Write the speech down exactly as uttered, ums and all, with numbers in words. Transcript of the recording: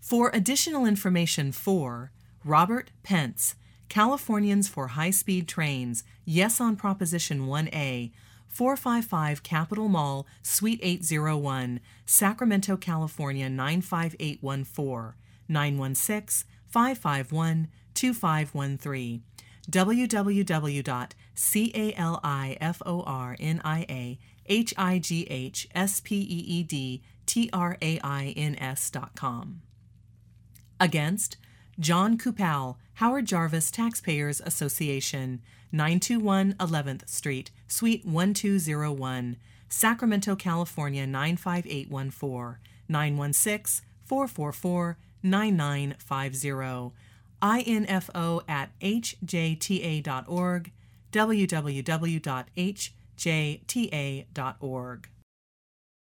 For additional information for Robert Pence, Californians for High-Speed Trains, Yes on Proposition one A, four five five Capitol Mall, Suite eight oh one, Sacramento, California nine five eight one four, nine one six, five five one, two five one three, w w w dot californiahightspeedtrains dot com. Against John Kupal, Howard Jarvis Taxpayers Association, nine two one eleventh Street, Suite one two zero one, Sacramento, California nine five eight one four, nine one six, four four four, nine nine five zero, info at h j t a dot org, w w w dot h j t a dot org.